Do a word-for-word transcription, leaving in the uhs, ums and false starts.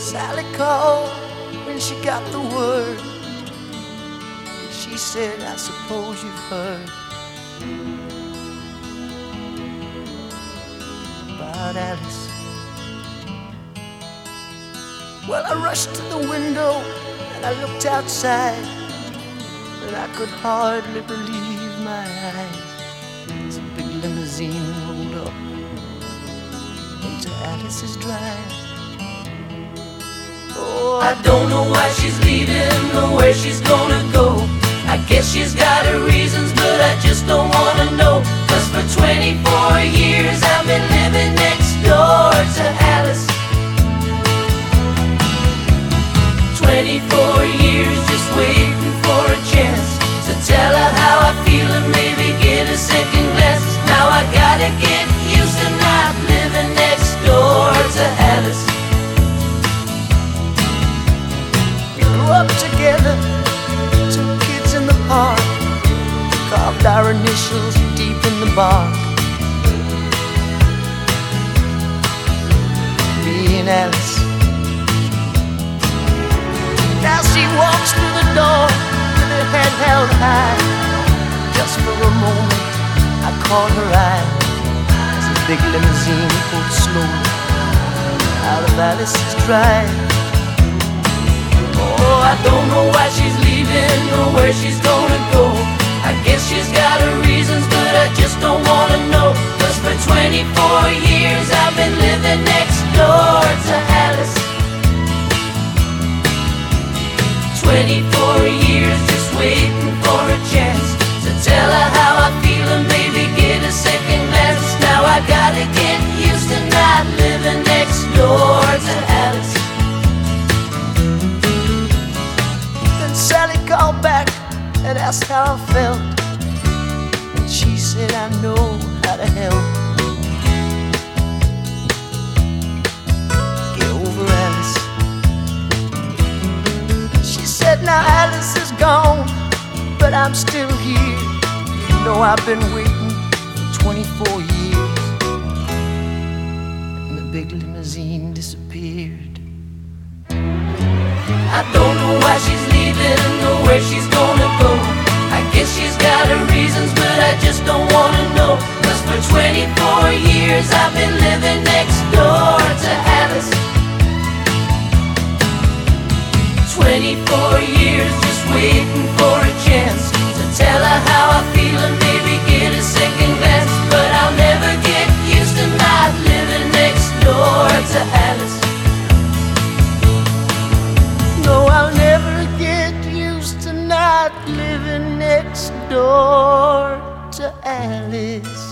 Sally called when she got the word. She said, I suppose you've heard about Alice. Well, I rushed to the window and I looked outside, and I could hardly believe my eyes as a big limousine rolled up into Alice's drive. Oh, I don't know why she's leaving or where she's gonna go. I guess she's got her reasons, but I just don't wanna know. Cause for twenty-four years I've been living next door to Alice. Twenty-four years just waiting for a chance to tell her how I feel and maybe get a second glance. Now I gotta get used to not living next door to Alice. We grew up together, two kids in the park, carved our initials deep in the bark. Me and Alice. Now she walks through the door with her head held high. Just for a moment I caught her eye as a big limousine pulled slowly out of Alice's drive. Oh, I don't know why she's leaving or where she's gonna go. I guess she's got her reasons, but I just don't wanna know. Cause for twenty-four years I've been living next door to Alice. Twenty-four years just waiting for a chance to tell her how I feel and maybe get a second glance. Now I gotta get used to not living next door to Alice. Then Sally called back and asked how I felt, and she said, I know how to help. Get over Alice. She said, now Alice is gone, but I'm still here. You know I've been waiting for twenty-four years. And the big limousine disappeared. I don't know why she's leaving or where she's gonna go. I guess she's got her reasons, but I just don't wanna know. Cause for twenty-four years I've been living next door to Alice. Twenty-four years just waiting for a chance to tell her how I feel and maybe get a second glance. But I'll never get used to not living next door to Alice. No, I'll never get used to not living next door to Alice.